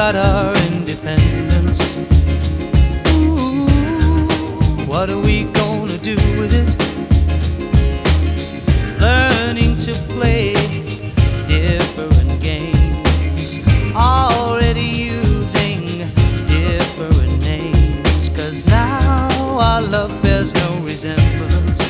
got our independence. Ooh, what are we gonna do with it? Learning to play different games, already using different names, 'cause now our love bears no resemblance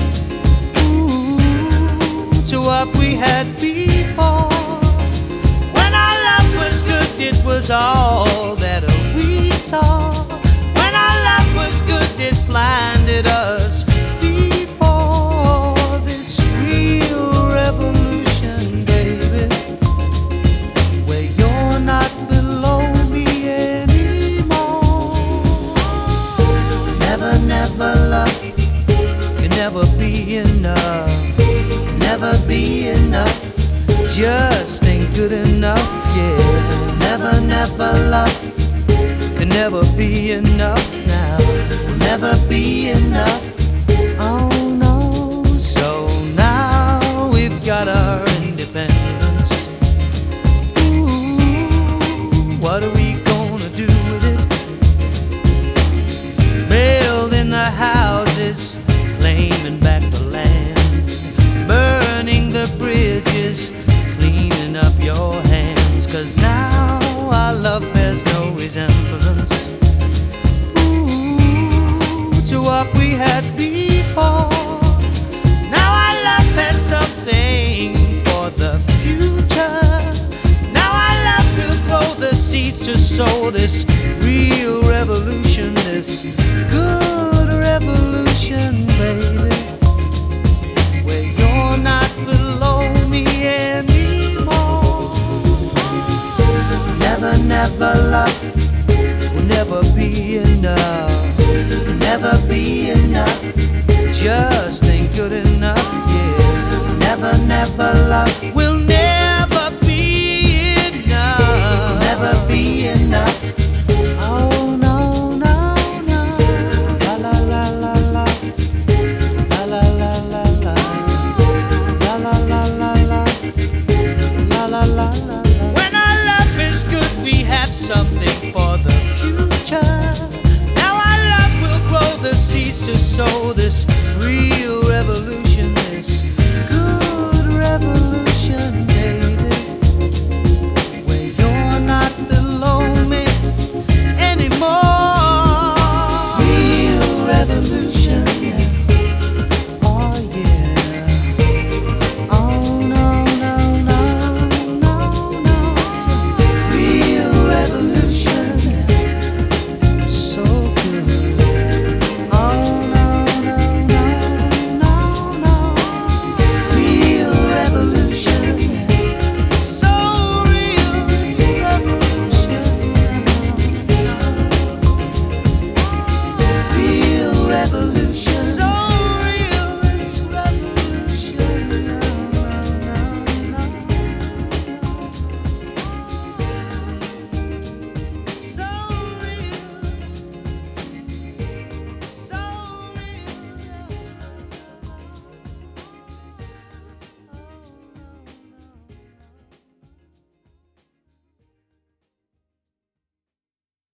to what we had before. When our love was good, it was all that we saw. When our love was good, it blinded us before this real revolution, baby, where you're not below me anymore. Never, never love can never be enough. Never be enough, just ain't good enough, yeah. Never, never love can never be enough now. Never be enough, oh no. So now we've got our independence. Ooh, what are we gonna do with it? Building the houses, claiming back the land, burning the bridges, cleaning up your hands, 'cause now our love bears no resemblance to what we had before. Now our love has something for the future. Now our love will grow the seeds to sow this real revolution, this good revolution, baby, where you're not below me anymore. Never, never love will never be enough. Never be enough, just ain't good enough, yeah. Never, never love